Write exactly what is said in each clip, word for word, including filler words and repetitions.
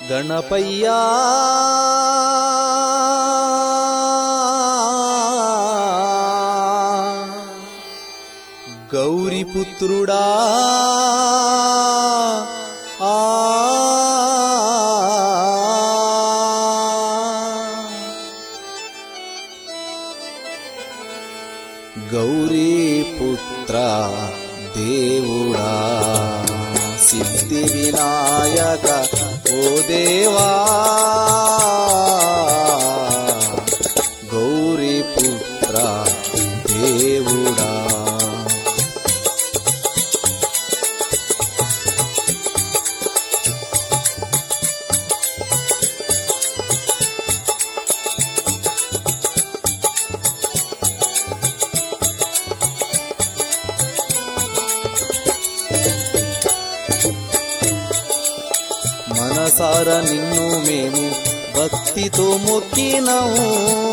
గణపయ్యా గౌరీపుత్రుడా ఆ గౌరీపుత్ర దేవుడా సిద్ధి వినాయక ఓ దేవా గౌరీపుత్ర దేవుడా మనసార నిన్ను మేము భక్తితో మొక్కినాము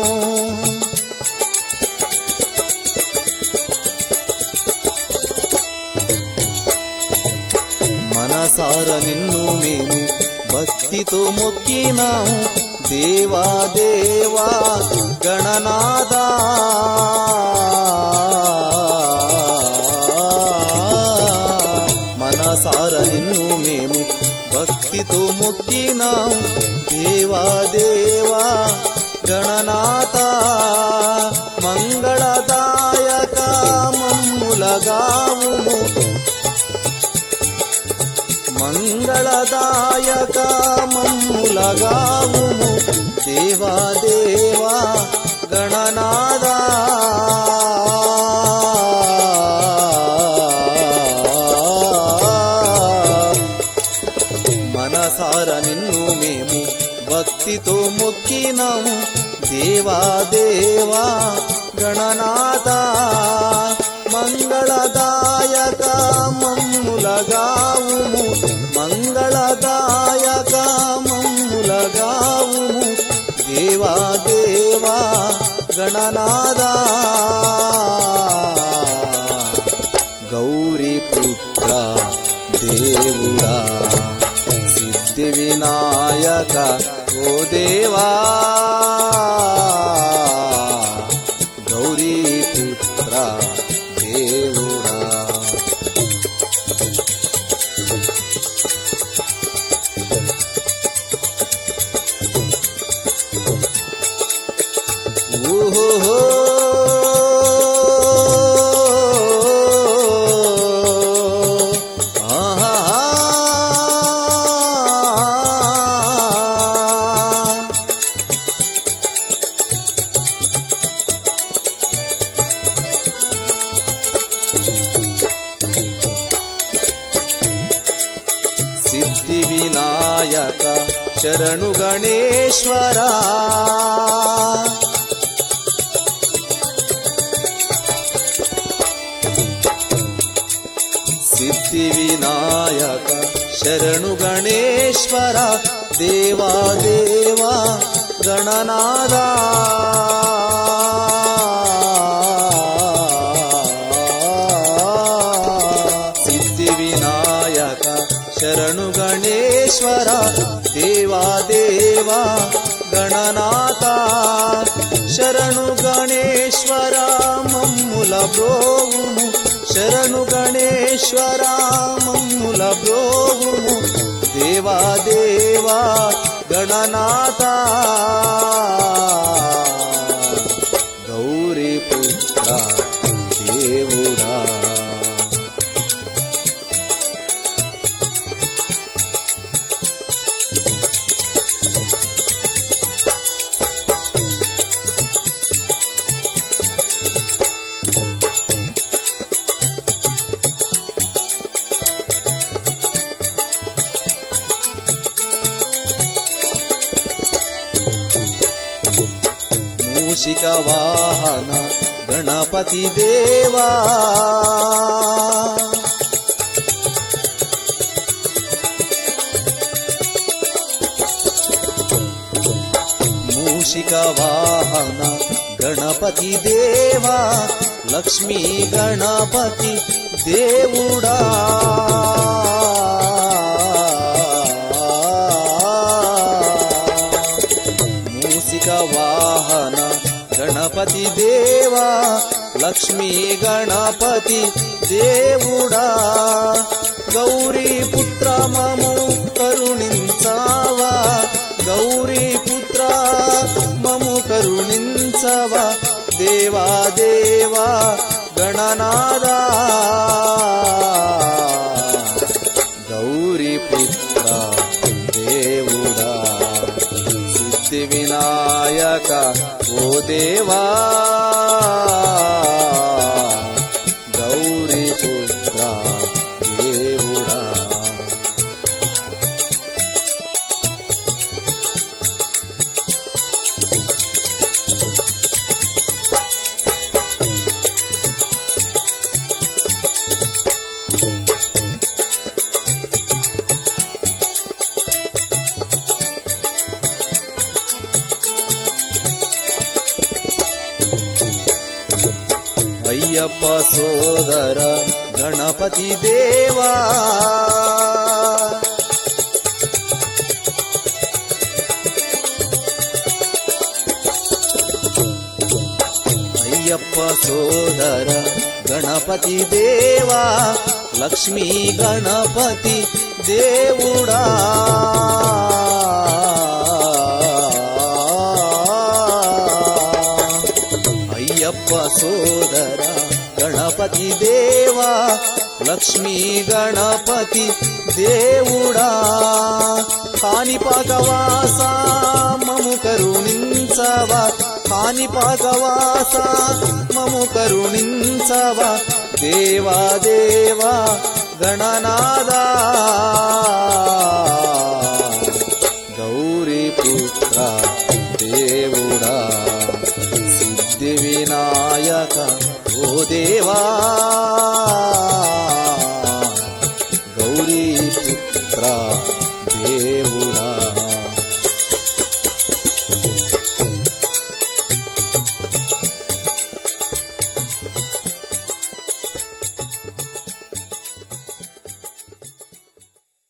మనసార నిన్ను మేము భక్తితో మొక్కినాము దేవా దేవా గణనాదా మనసార నిన్ను మేము భక్తితో మొక్కినాం దేవా దేవా గణనాథ మంగళదాయక మమ్ములగావుము మంగళదాయక మమ్ములగావుము దేవా దేవా గణనాథ మనసార నిన్ను మేము భక్తితో మొక్కినాము దేవా దేవా గణనాథ మంగళదాయక మమ్ములగావుము మంగళదాయక మమ్ములగావుము దేవా దేవా గణనాథ గౌరీపుత్ర దేవుడా సిద్ధి వినాయక ఓ దేవా గౌరీపుత్ర దేవుడా ఓహో సిద్ధి వినాయక శరణు గణేశ్వరా సిద్ధి వినాయక శరణు గణేశ్వర దేవా దేవా గణనాథ సిద్ధి వినాయక శరణు గణేశ్వర దేవా దేవా గణనాథ శరణు గణేశ్వర మమ్ముల బ్రోవుము శరణు గణేశ్వర మమ్ముల బ్రోవుము దేవా దేవా గణనాథ గౌరీపుత్ర దేవుడా మూషిక వాహన గణపతి దేవా మూషిక వాహన గణపతి దేవా లక్ష్మీ గణపతి దేవుడా గణపతి దేవా లక్ష్మీ గణపతి దేవుడా గౌరీ పుత్ర మము కరుణించావా గౌరీ పుత్ర మము కరుణించవా దేవా దేవా గణనాదా గౌరీ పుత్ర దేవుడా సిద్ధి వినాయక ఓ దేవా గౌరీ పుత్ర దేవుడా అయ్యప్ప సోదర గణపతి దేవా అయ్యప్ప సోదర గణపతి దేవా లక్ష్మీ గణపతి దేవుడా అయ్యప్ప సోదర గణపతి దేవా లక్ష్మీ గణపతి దేవుడా కాణిపాకవాస మము కరుణించవా కాణిపాకవాస మము కరుణించవా దేవా దేవా గణనాదా గౌరీ పుత్ర దేవుడా సిద్ధి వినాయక ఓ దేవా గౌరీ పుత్ర దేవుడా